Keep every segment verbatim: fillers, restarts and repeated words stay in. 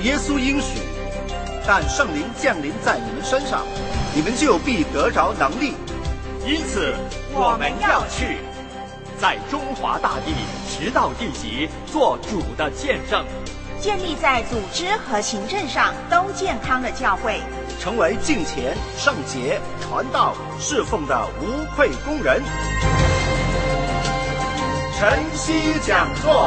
耶稣应许，但圣灵降临在你们身上，你们就必得着能力。 因此我们要去，在中华大地直到地极做主的见证， 建立在组织和行政上都健康的教会， 成为敬虔、圣洁、传道、侍奉的无愧工人。晨曦讲座。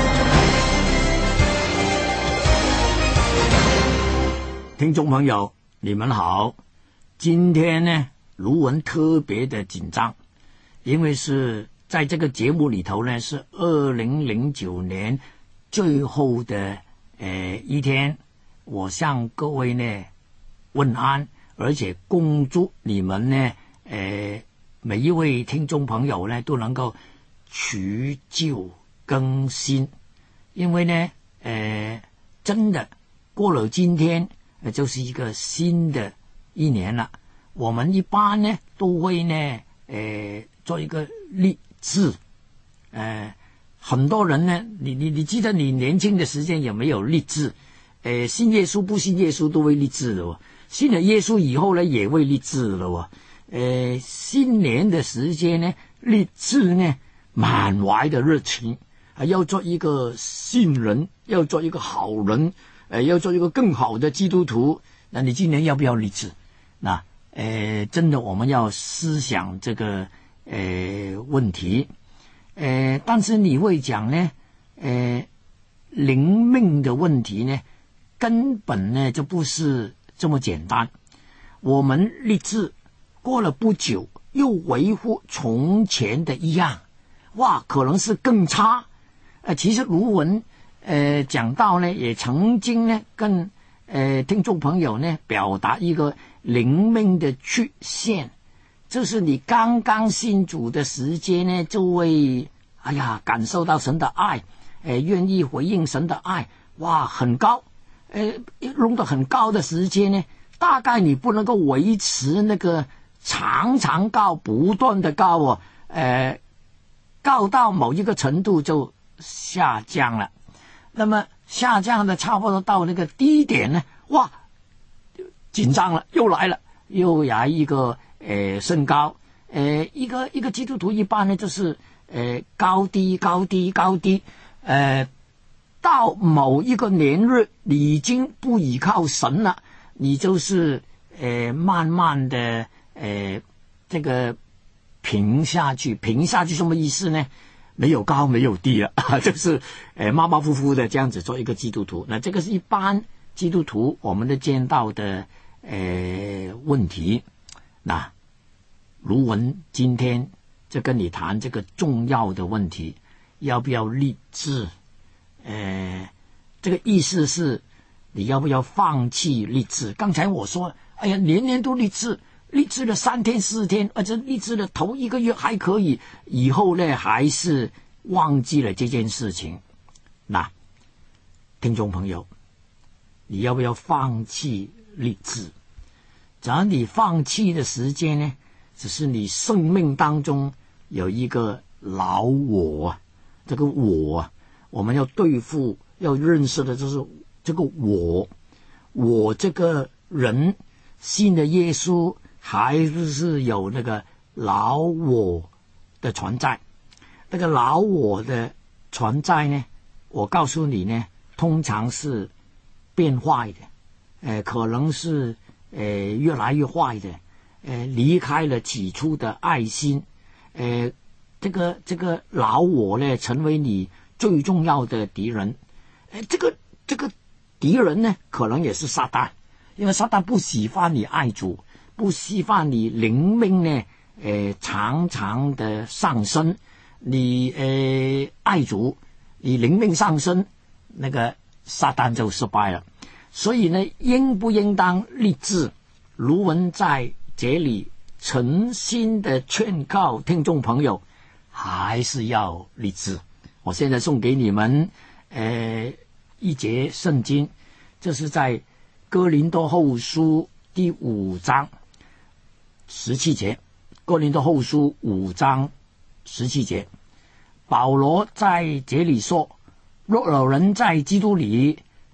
听众朋友，你们好。今天呢，卢文特别的紧张，因为是在这个节目里头呢，是二零零九年最后的呃一天，我向各位呢问安，而且恭祝你们呢，呃每一位听众朋友呢都能够取旧更新，因为呢，呃真的过了今天。呃，就是一个新的一年了。我们一般呢都会呢，呃，做一个立志。呃，很多人呢，你你你记得你年轻的时间有没有立志？呃，信耶稣不信耶稣都会立志的哦。信了耶稣以后呢，也会立志的哦。呃，新年的时间呢，立志呢，满怀的热情，啊，要做一个信人，要做一个好人。呃，要做一个更好的基督徒，那你今年要不要立志？那呃，真的我们要思想这个呃问题，呃，但是你会讲呢，呃，灵命的问题呢，根本呢就不是这么简单。我们立志过了不久，又维护从前的一样，哇，可能是更差。呃，其实卢文。呃，讲到呢，也曾经呢，跟呃听众朋友呢表达一个灵命的曲线，就是你刚刚信主的时间呢，就会哎呀感受到神的爱，呃，愿意回应神的爱，哇，很高，呃，弄得很高的时间呢，大概你不能够维持那个常常高、不断的高哦，呃，高到某一个程度就下降了。那么下降的差不多到那个低点呢，哇，紧张了，又来了，又来一个呃升高，呃一个一个基督徒一般呢就是呃高低高低高低，呃到某一个年日你已经不依靠神了，你就是呃慢慢的呃这个平下去，平下去什么意思呢？没有高没有低了，就是呃马马虎虎的这样子做一个基督徒。那这个是一般基督徒我们的见到的呃问题。那卢文今天就跟你谈这个重要的问题，要不要立志？呃，这个意思是你要不要放弃立志？刚才我说，哎呀，年年都立志。立志了三天四天，而且立志了头一个月还可以，以后呢还是忘记了这件事情。那听众朋友，你要不要放弃立志？只要你放弃的时间呢，只是你生命当中有一个老我，这个我我们要对付要认识的就是这个我，我这个人信了耶稣。还是有那个老我的存在，那个老我的存在呢，我告诉你呢，通常是变坏的，呃，可能是呃越来越坏的，呃，离开了起初的爱心，呃，这个这个老我呢，成为你最重要的敌人，呃，这个这个敌人呢，可能也是撒旦，因为撒旦不喜欢你爱主。不希望你灵命呢，呃，常常的上升，你呃爱主，你灵命上升，那个撒旦就失败了。所以呢，应不应当立志？卢文在这里诚心的劝告听众朋友，还是要立志。我现在送给你们呃一节圣经，这是在哥林多后书第五章十七节，哥林多后书五章十七节，保罗在这里说：若有人在基督里，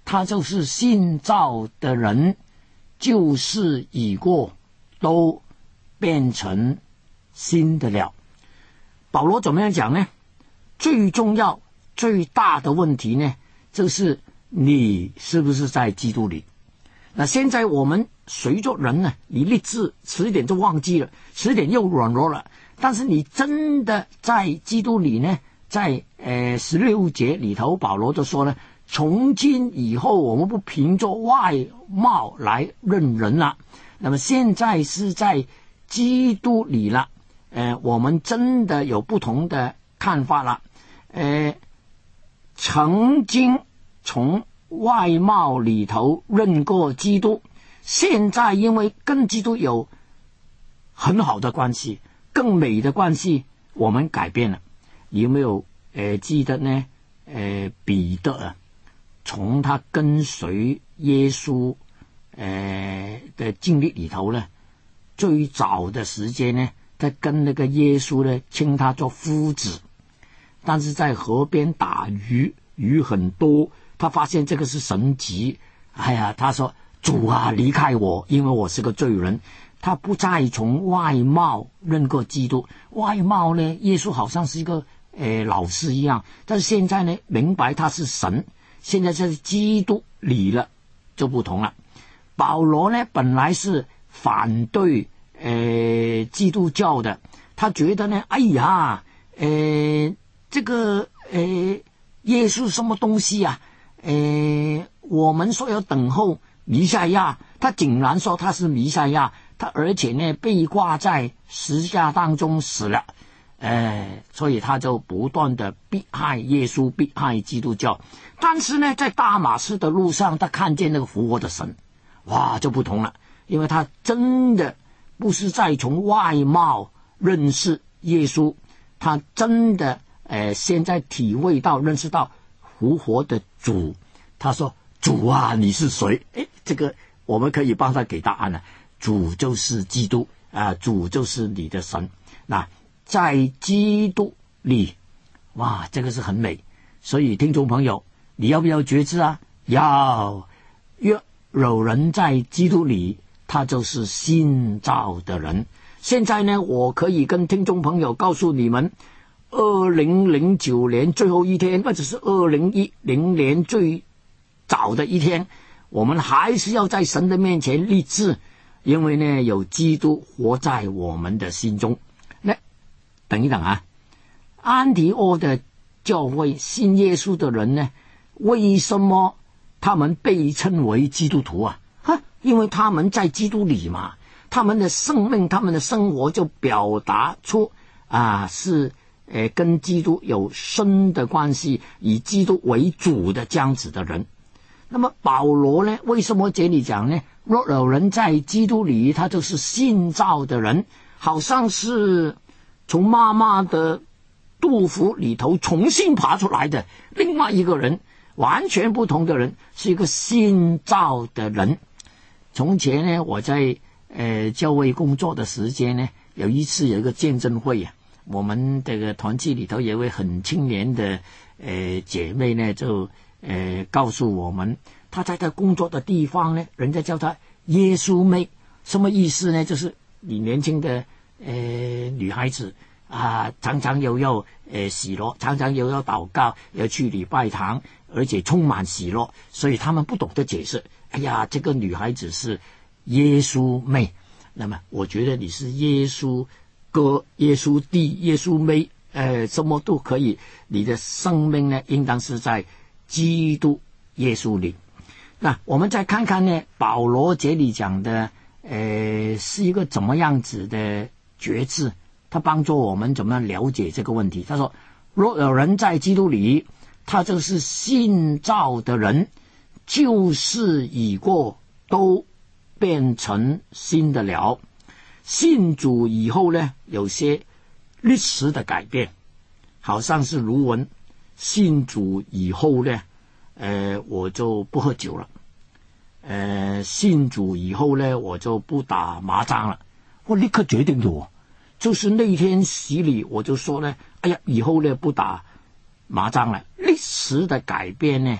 他就是信造的人，旧事已过，都变成新的了。保罗怎么样讲呢？最重要最大的问题呢，就是你是不是在基督里。那现在我们随着人呢，你立志迟一点就忘记了，迟一点又软弱了，但是你真的在基督里呢，在呃十六节里头保罗就说呢，从今以后我们不凭着外貌来认人了，那么现在是在基督里了，呃我们真的有不同的看法了。呃曾经从外貌里头认过基督，现在因为跟基督有很好的关系，更美的关系，我们改变了。有没有呃记得呢？呃彼得啊，从他跟随耶稣呃的经历里头呢，最早的时间呢，他跟那个耶稣呢称他做夫子，但是在河边打鱼，鱼很多，他发现这个是神迹，哎呀，他说主啊离开我，因为我是个罪人。他不再从外貌认过基督，外貌呢耶稣好像是一个呃老师一样，但是现在呢明白他是神，现在在基督里了就不同了。保罗呢本来是反对呃基督教的，他觉得呢哎呀呃这个呃耶稣什么东西啊，呃我们说要等候弥赛亚，他竟然说他是弥赛亚，他而且呢被挂在十字架当中死了，呃所以他就不断的迫害耶稣，迫害基督教。但是呢在大马士的路上，他看见那个复活的神，哇就不同了，因为他真的不是在从外貌认识耶稣，他真的呃现在体会到认识到复活的主。他说主啊你是谁？诶这个我们可以帮他给答案了，主就是基督啊、呃，主就是你的神。那在基督里，哇这个是很美。所以听众朋友，你要不要觉知啊？要。若有人在基督里，他就是新造的人。现在呢我可以跟听众朋友告诉你们，二零零九年最后一天，或者是二零一零年最早的一天，我们还是要在神的面前立志，因为呢有基督活在我们的心中。那等一等啊，安提阿的教会信耶稣的人呢，为什么他们被称为基督徒啊？哈，因为他们在基督里嘛，他们的生命他们的生活就表达出啊是呃跟基督有深的关系，以基督为主的这样子的人。那么保罗呢，为什么这里讲呢？若有人在基督里，他就是新造的人，好像是从妈妈的肚腹里头重新爬出来的另外一个人，完全不同的人，是一个新造的人。从前呢我在呃教会工作的时间呢，有一次有一个见证会啊，我们这个团契里头有一位很青年的呃姐妹呢，就呃告诉我们，她在她工作的地方呢，人家叫她耶稣妹。什么意思呢？就是你年轻的呃女孩子啊，常常又要呃喜乐，常常又要祷告，要去礼拜堂，而且充满喜乐，所以他们不懂得解释。哎呀，这个女孩子是耶稣妹，那么我觉得你是耶稣哥、耶稣弟、耶稣妹，呃，什么都可以。你的生命呢，应当是在基督耶稣里。那我们再看看呢，保罗这里讲的，呃，是一个怎么样子的觉知？他帮助我们怎么样了解这个问题。他说，若有人在基督里，他就是新造的人，旧事已过，都变成新的了。信主以后呢，有些历史的改变，好像是卢文信主以后呢，呃，我就不喝酒了。呃，信主以后呢，我就不打麻将了。我立刻决定了，就是那天洗礼，我就说呢，哎呀，以后呢不打麻将了。历史的改变呢，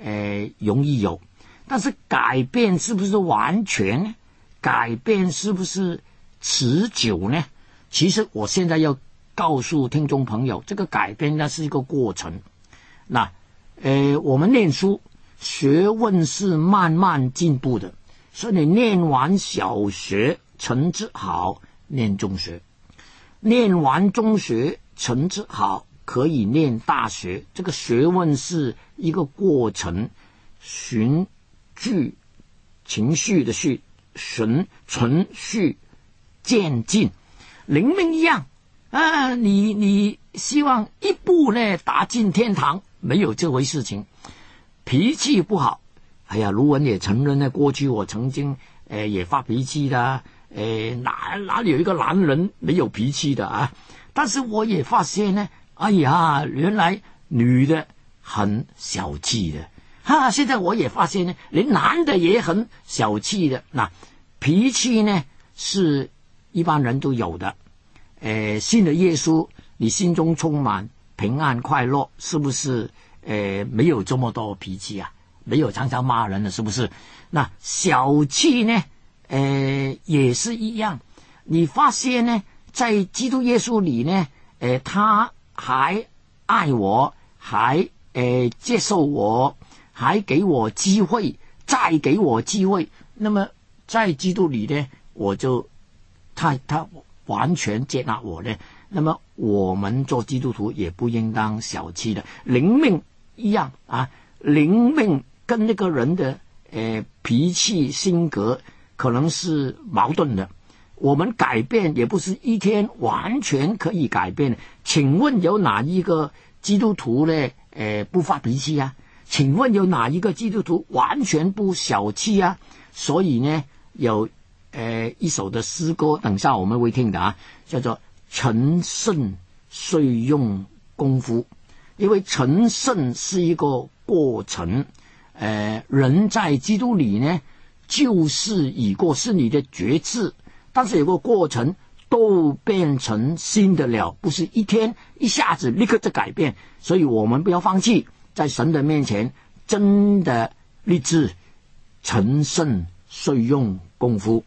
呃容易有，但是改变是不是完全呢？改变是不是持久呢？其实我现在要告诉听众朋友，这个改变呢是一个过程。那呃我们念书学问是慢慢进步的，所以你念完小学成绩好，念中学，念完中学成绩好，可以念大学。这个学问是一个过程，循序情绪的序，循循序渐进。灵命一样啊，你你希望一步呢打进天堂，没有这回事情。脾气不好，哎呀，卢文也承认呢，过去我曾经呃也发脾气的，呃哪哪里有一个男人没有脾气的啊？但是我也发现呢，哎呀，原来女的很小气的，哈、啊，现在我也发现呢，连男的也很小气的。那脾气呢是一般人都有的，呃，信了耶稣，你心中充满平安快乐，是不是？呃，没有这么多脾气啊，没有常常骂人的，是不是？那小气呢？呃，也是一样。你发现呢，在基督耶稣里呢，呃，他还爱我，还呃接受我，还给我机会，再给我机会。那么在基督里呢，我就他他完全接纳我呢。那么我们做基督徒也不应当小气的，灵命一样啊，灵命跟那个人的呃脾气性格可能是矛盾的。我们改变也不是一天完全可以改变的。请问有哪一个基督徒呢？呃，不发脾气啊？请问有哪一个基督徒完全不小气啊？所以呢，有呃一首的诗歌，等下我们会听的啊，叫做成圣虽用功夫。因为成圣是一个过程，呃，人在基督里呢，旧事已过，是你的觉知，但是有个过程，都变成新的了，不是一天一下子立刻就改变。所以我们不要放弃，在神的面前真的立志成圣虽用功夫。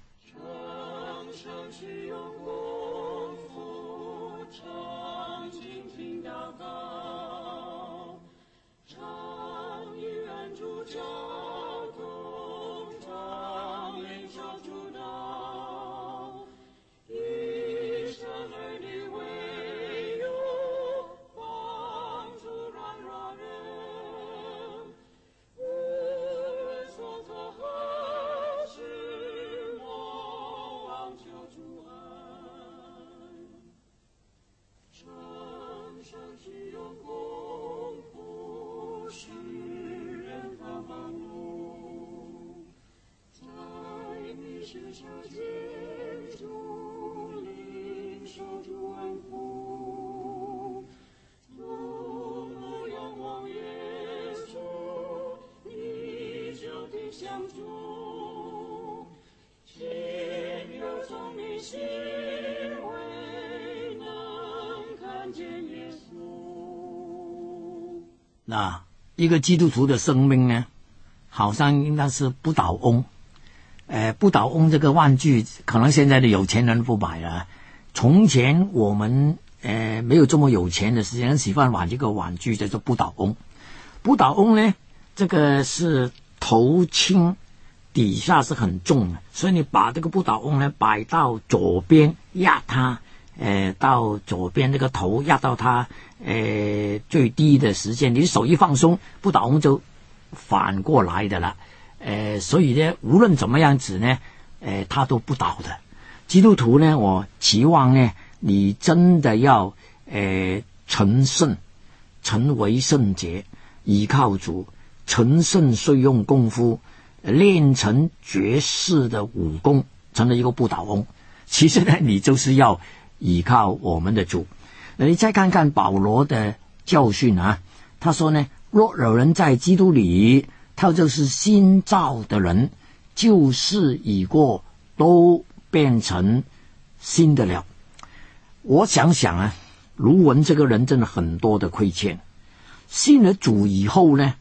那一个基督徒的生命呢，好像应该是不倒翁。呃，不倒翁这个玩具，可能现在的有钱人不买了。从前我们呃没有这么有钱的时间，喜欢玩这个玩具叫做不倒翁。不倒翁呢，这个是头轻，底下是很重的，所以你把这个不倒翁呢摆到左边，压它。呃，到左边这个头压到它呃最低的时间，你手一放松，不倒翁就反过来的了。呃，所以呢，无论怎么样子呢，呃，它都不倒的。基督徒呢，我期望呢，你真的要呃成圣，成为圣洁，依靠主，成圣虽用功夫，练成绝世的武功，成了一个不倒翁。其实呢，你就是要依靠我们的主。你再看看保罗的教训啊，他说呢，若有人在基督里，他就是新造的人，旧事已过，都变成新的了。我想想啊，卢文这个人真的很多的亏欠。信了主以后呢，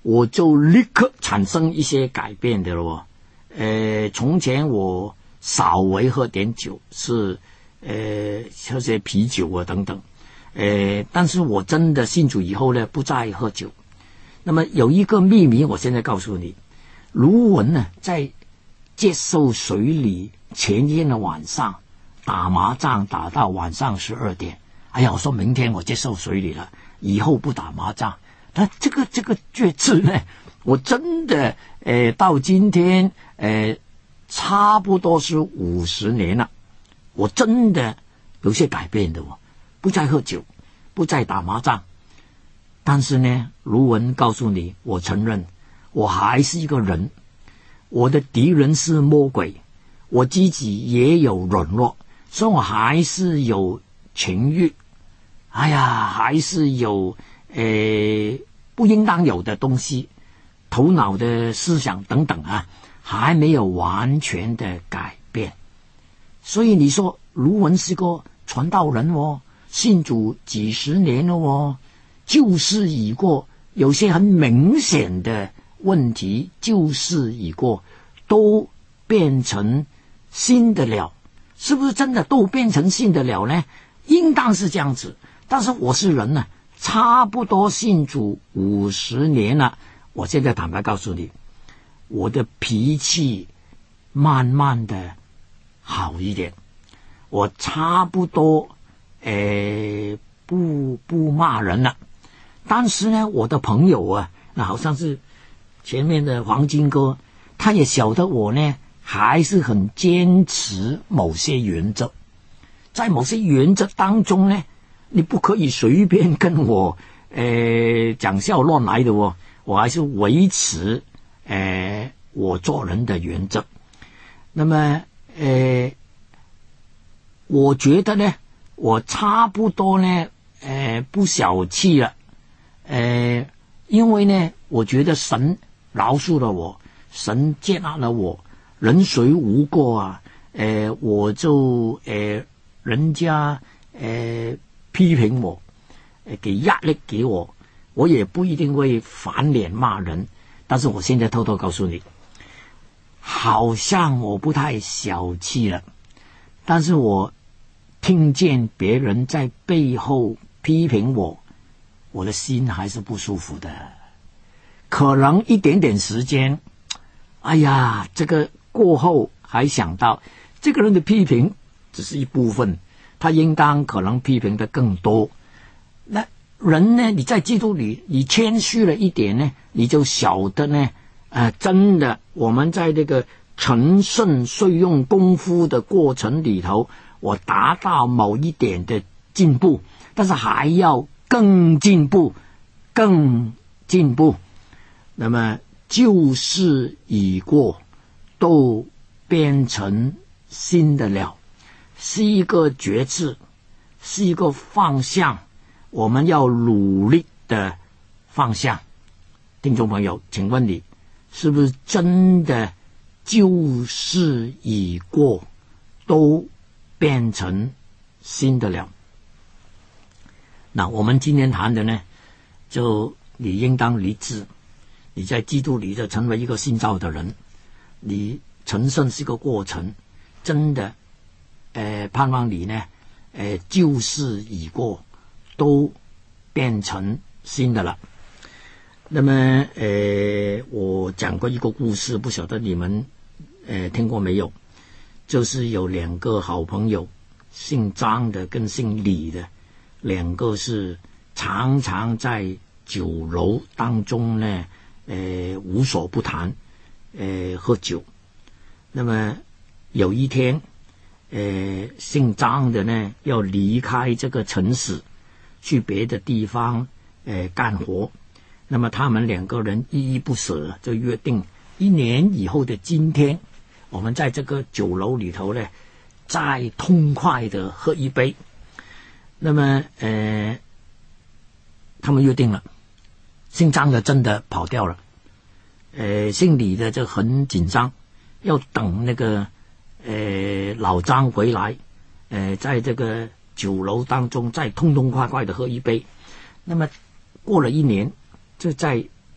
我就立刻产生一些改变的了。呃，从前我稍微喝点酒，是呃喝些啤酒啊等等，呃，但是我真的信主以后呢，不再喝酒。那么有一个秘密，我现在告诉你，卢文呢，在接受水礼前天的晚上打麻将打到晚上十二点。哎呀，我说明天我接受水礼了，以后不打麻将。但这个这个决志呢，我真的呃到今天呃差不多是五十年了，我真的有些改变的哦，不再喝酒，不再打麻将。但是呢，卢文告诉你，我承认我还是一个人，我的敌人是魔鬼，我自己也有软弱，所以我还是有情欲，哎呀，还是有呃不应当有的东西，头脑的思想等等啊，还没有完全的改变。所以你说卢文是个传道人哦，信主几十年了哦，旧事已过，有些很明显的问题旧事已过，都变成新的了。是不是真的都变成新的了呢？应当是这样子。但是我是人呢、啊，差不多信主五十年了，我现在坦白告诉你，我的脾气慢慢的好一点，我差不多呃不不骂人了。但是呢，我的朋友啊，那好像是前面的黄金哥，他也晓得我呢还是很坚持某些原则，在某些原则当中呢，你不可以随便跟我呃讲笑乱来的哦，我还是维持呃我做人的原则。那么呃我觉得呢，我差不多呢呃不小气了，呃因为呢我觉得神饶恕了我，神接纳了我，人谁无过啊？呃，我就呃，人家呃批评我，呃，给压力给我，我也不一定会反脸骂人。但是我现在偷偷告诉你，好像我不太小气了，但是我听见别人在背后批评我，我的心还是不舒服的。可能一点点时间，哎呀，这个过后还想到这个人的批评只是一部分，他应当可能批评的更多。那人呢，你在基督里你谦虚了一点呢，你就晓得呢呃，真的我们在这个成圣遂用功夫的过程里头，我达到某一点的进步，但是还要更进步更进步。那么旧事已过，都变成新的了，是一个决志，是一个方向，我们要努力的方向。听众朋友，请问你是不是真的旧事已过，都变成新的了？那我们今天谈的呢，就你应当立志，你在基督里就成为一个新造的人，你成圣是个过程，真的呃盼望你呢呃旧事已过，都变成新的了。那么呃我讲过一个故事，不晓得你们呃听过没有，就是有两个好朋友，姓张的跟姓李的，两个是常常在酒楼当中呢呃无所不谈，呃喝酒。那么有一天呃姓张的呢要离开这个城市去别的地方呃干活，那么他们两个人依依不舍，就约定一年以后的今天，我们在这个酒楼里头呢再痛快的喝一杯。那么呃他们约定了，姓张的真的跑掉了，呃，姓李的就很紧张，要等那个呃老张回来，呃，在这个酒楼当中再痛痛快快的喝一杯。那么过了一年，就在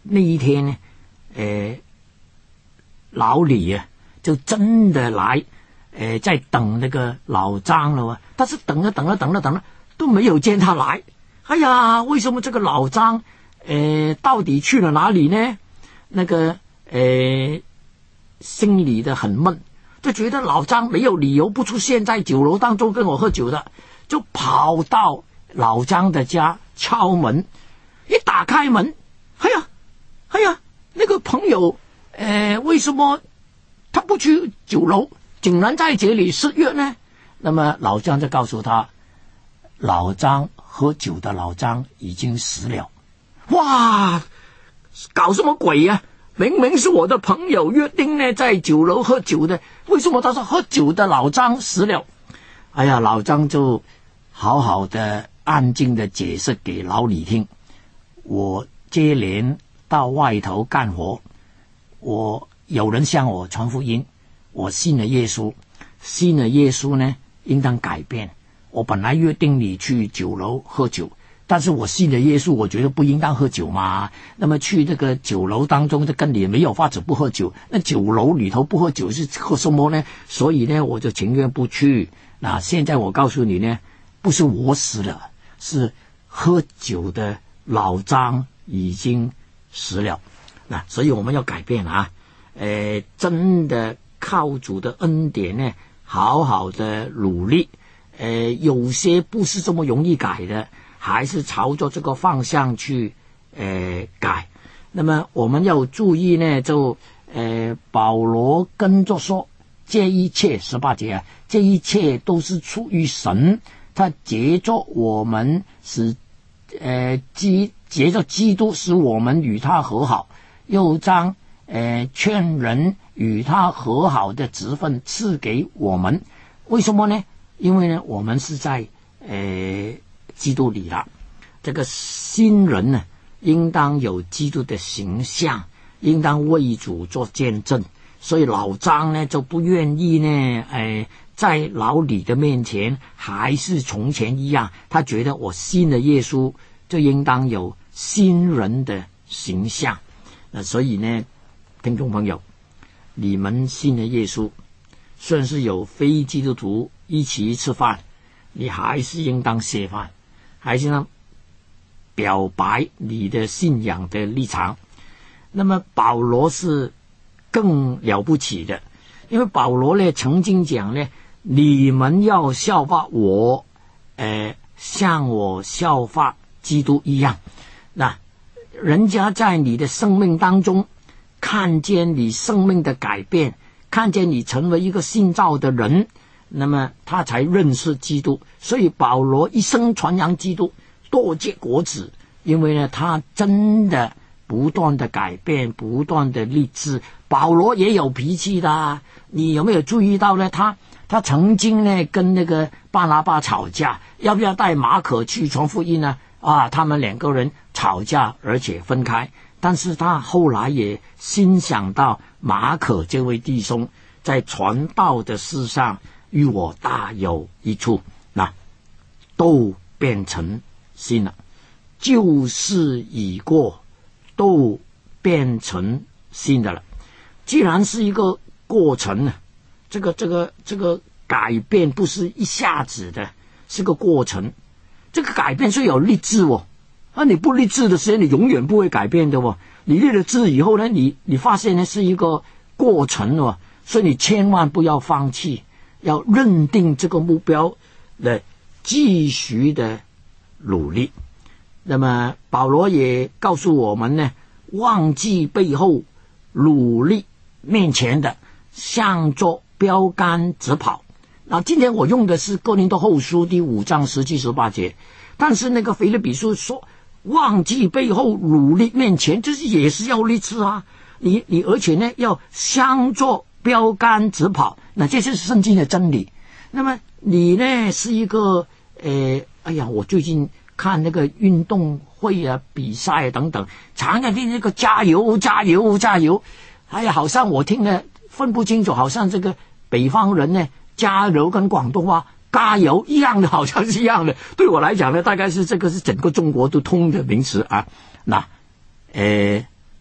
那一天呢，呃，老李啊，就真的来，呃，在等那个老张了。但是等了等了等了等了，都没有见他来。哎呀，为什么这个老张，呃，到底去了哪里呢？那个，呃，心里的很闷，就觉得老张没有理由不出现在酒楼当中跟我喝酒的，就跑到老张的家敲门。一打开门，哎呀，哎呀，那个朋友，呃，为什么他不去酒楼，竟然在这里失约呢？那么老张就告诉他，老张喝酒的老张已经死了。哇，搞什么鬼呀、啊？明明是我的朋友约定呢，在酒楼喝酒的，为什么他说喝酒的老张死了？哎呀，老张就好好的安静的解释给老李听。我接连到外头干活，我有人向我传福音，我信了耶稣，信了耶稣呢，应当改变。我本来约定你去酒楼喝酒，但是我信了耶稣，我觉得不应当喝酒嘛。那么去这个酒楼当中，就跟你没有法子不喝酒。那酒楼里头不喝酒是喝什么呢？所以呢，我就情愿不去。那现在我告诉你呢，不是我死了，是喝酒的老张已经死了。那所以我们要改变啊，呃，真的靠主的恩典呢，好好的努力。呃，有些不是这么容易改的，还是朝着这个方向去呃改。那么我们要注意呢，就呃保罗跟着说，这一切十八节啊，这一切都是出于神，他藉着我们使呃基藉着基督使我们与他和好，又将呃劝人与他和好的职分赐给我们。为什么呢？因为呢，我们是在呃基督里了。这个新人呢，应当有基督的形象，应当为主做见证。所以老张呢就不愿意呢，呃，在老李的面前还是从前一样。他觉得我信了耶稣，就应当有新人的形象。那所以呢，听众朋友，你们信了耶稣，虽然是有非基督徒一起吃饭，你还是应当谢饭，还是呢表白你的信仰的立场。那么保罗是更了不起的，因为保罗呢曾经讲呢，你们要效法我，呃，像我效法基督一样。那人家在你的生命当中看见你生命的改变，看见你成为一个新造的人，那么他才认识基督。所以保罗一生传扬基督，多结果子，因为呢他真的不断的改变，不断的立志。保罗也有脾气的，你有没有注意到呢？他他曾经呢跟那个巴拿巴吵架，要不要带马可去传福音呢？啊，他们两个人吵架而且分开。但是他后来也欣赏到马可这位弟兄在传道的事上与我大有益处，那都变成新了，旧事已过，都变成新的了。既然是一个过程呢，这个这个这个改变不是一下子的，是个过程。这个改变是有立志哦，啊，你不立志的时间，你永远不会改变的哦。你立了志以后呢，你你发现呢是一个过程哦，所以你千万不要放弃，要认定这个目标的继续的努力。那么保罗也告诉我们呢，忘记背后，努力面前的，向着标杆直跑。那今天我用的是哥林多后书第五章十七十八节，但是那个腓立比书说忘记背后，努力面前，就是也是要立志啊。你你而且呢要向着标杆直跑，那这是圣经的真理。那么你呢是一个呃，哎呀，我最近看那个运动会啊、比赛啊等等，常常听那个加油加油加油，哎呀，好像我听了分不清楚，好像这个北方人呢加油跟广东话加油一样的，好像是一样的。对我来讲呢，大概是这个是整个中国都通的名词啊。那呃，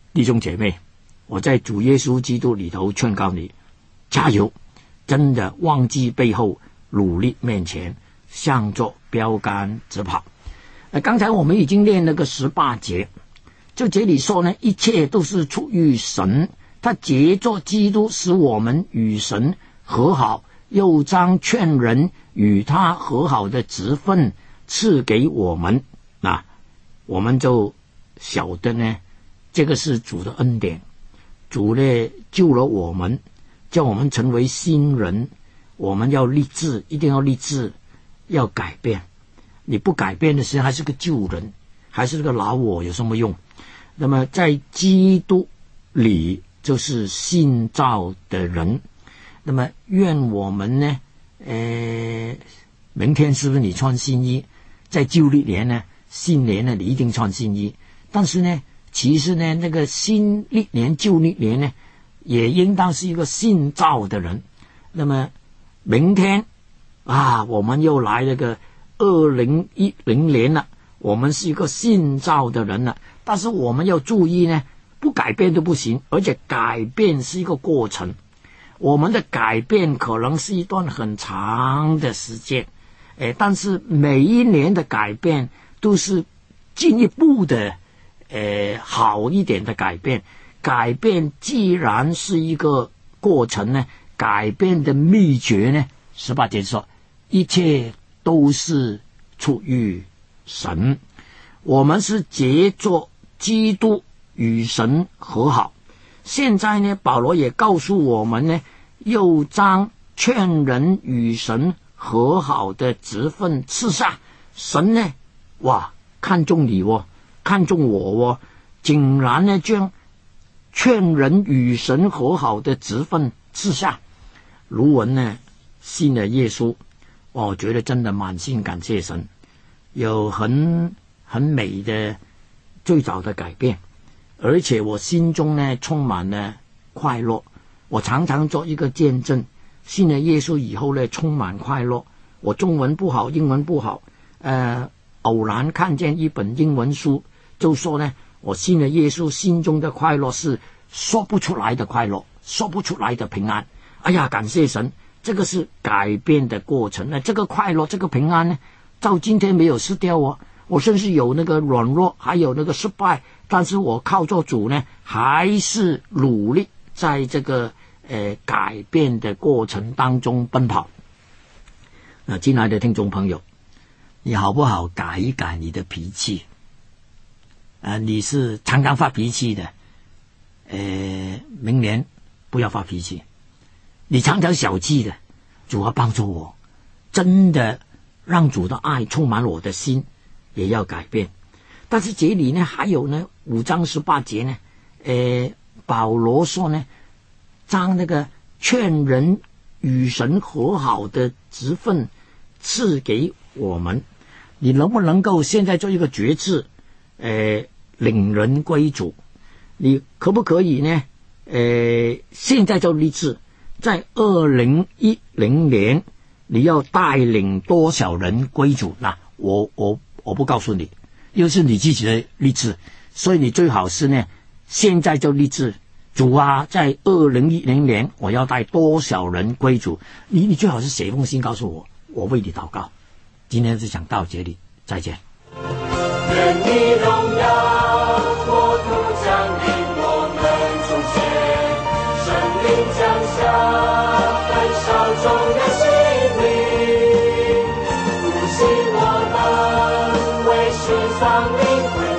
弟兄姐妹，我在主耶稣基督里头劝告你，加油，真的忘记背后，努力面前，向着标杆直跑。呃，刚才我们已经练了个十八节，就这里说呢，一切都是出于神，他藉着基督使我们与神和好，又将劝人与他和好的职分赐给我们。那我们就晓得呢，这个是主的恩典，主呢救了我们，叫我们成为新人。我们要立志，一定要立志，要改变。你不改变的时候，还是个旧人，还是个老我，有什么用？那么在基督里就是新造的人。那么愿我们呢，呃，明天是不是你穿新衣？在旧历年呢，新年呢，你一定穿新衣。但是呢，其实呢，那个新历年、旧历年呢，也应当是一个新造的人。那么明天啊，我们又来了个二零一零年了，我们是一个新造的人了。但是我们要注意呢，不改变都不行，而且改变是一个过程。我们的改变可能是一段很长的时间，诶，但是每一年的改变都是进一步的，诶，好一点的改变。改变既然是一个过程呢，改变的秘诀呢，十八节说，一切都是出于神，我们是藉着基督与神和好。现在呢，保罗也告诉我们呢，又将劝人与神和好的职分赐下。神呢，哇，看重你哦，看重我哦，竟然呢将劝人与神和好的职分赐下。卢文呢信了耶稣，我觉得真的满心感谢神，有很很美的最早的改变，而且我心中呢充满了快乐。我常常做一个见证，信了耶稣以后呢充满快乐。我中文不好，英文不好，呃，偶然看见一本英文书，就说呢，我信了耶稣，心中的快乐是说不出来的快乐，说不出来的平安。哎呀，感谢神，这个是改变的过程。那这个快乐，这个平安呢，到今天没有失掉哦。我甚至有那个软弱，还有那个失败，但是我靠着主呢，还是努力在这个呃改变的过程当中奔跑。那亲爱的听众朋友，你好不好改一改你的脾气？啊、呃，你是常常发脾气的，呃，明年不要发脾气。你常常小气的，主要帮助我，真的让主的爱充满我的心，也要改变。但是这里呢，还有呢，五章十八节呢，呃，保罗说呢，将那个劝人与神和好的职分赐给我们。你能不能够现在做一个决志，呃，领人归主？你可不可以呢？呃，现在就立志，在二零一零年，你要带领多少人归主？那我我我不告诉你，又是你自己的立志，所以你最好是呢，现在就立志。主啊，在二零一零年，我要带多少人归主？你你最好是写封信告诉我，我为你祷告。今天就讲到这里，再见。 愿你荣耀国度降临我们中间，圣灵降下焚烧中的心灵，复兴我们为世上灵魂。